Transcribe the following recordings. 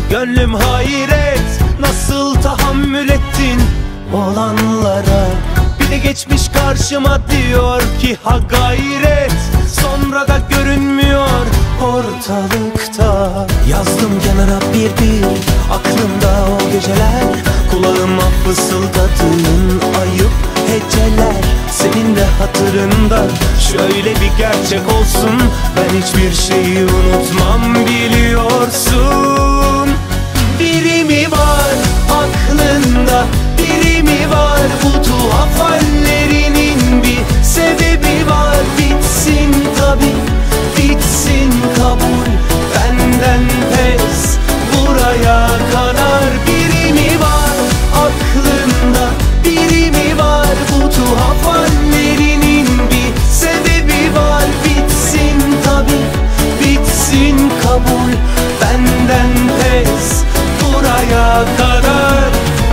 gönlüm hayret. Nasıl tahammül ettin olanlara? Bir de geçmiş karşıma diyor ki ha gayret. Sonra da görünmüyor ortalıkta. Yazdım kenara bir aklımda o geceler. Kulağıma fısıldadığın ayıp heceler. Senin de hatırında şöyle bir gerçek olsun, ben hiçbir şeyi unutmam biliyorsun. Biri mi var aklında, biri mi var? Bu tuhaf hallerinin bir sebebi var. Bitsin tabi, bitsin kabul, benden pes buraya kadar. Biri mi var aklında, biri mi var? Bu tuhaf hallerinin bir sebebi var. Bitsin tabi, bitsin kabul, benden pes buraya kadar.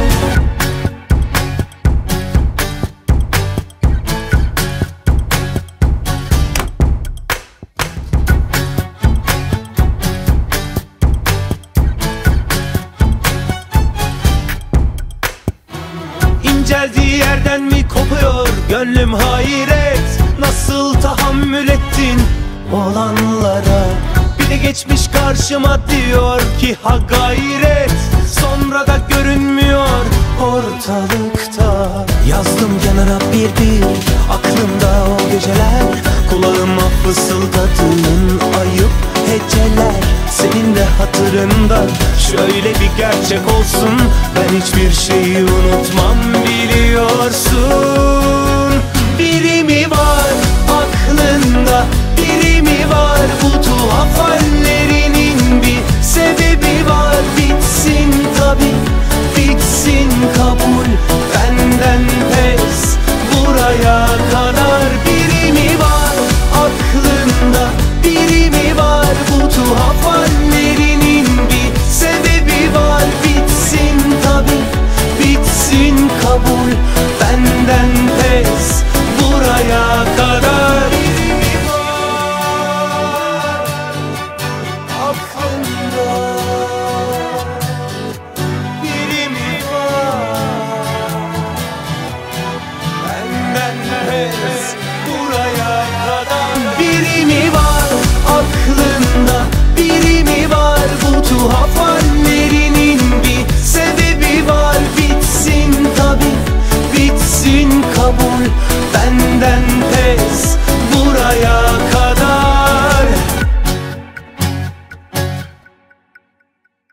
İnceldiği yerden mi kopuyor gönlüm hayret. Nasıl tahammül ettin olanlara? Bir de geçmiş karşıma diyor ki ha gayret. Sonra da görünmüyor ortalıkta. Yazdım kenara bir aklımda o geceler. Kulağıma fısıldadığın ayıp heceler. Senin de hatırında şöyle bir gerçek olsun, ben hiçbir şeyi unutmam biliyorsun. Biri mi var aklında, biri mi var? Bu tuhaf hallerinin bir sebebi var. Bitsin tabi, bitsin kabul, benden pes buraya kadar. Biri mi var aklında, biri mi var? Bu tuhaf hallerinin bir sebebi var. Bitsin tabi, bitsin kabul, benden pes buraya kadar. Biri mi var aklında, biri mi var? Benden pes buraya kadar. Biri mi var aklında, biri mi var? Bu tuhaf hallerinin bir sebebi var. Bitsin tabi, bitsin kabul, benden pes buraya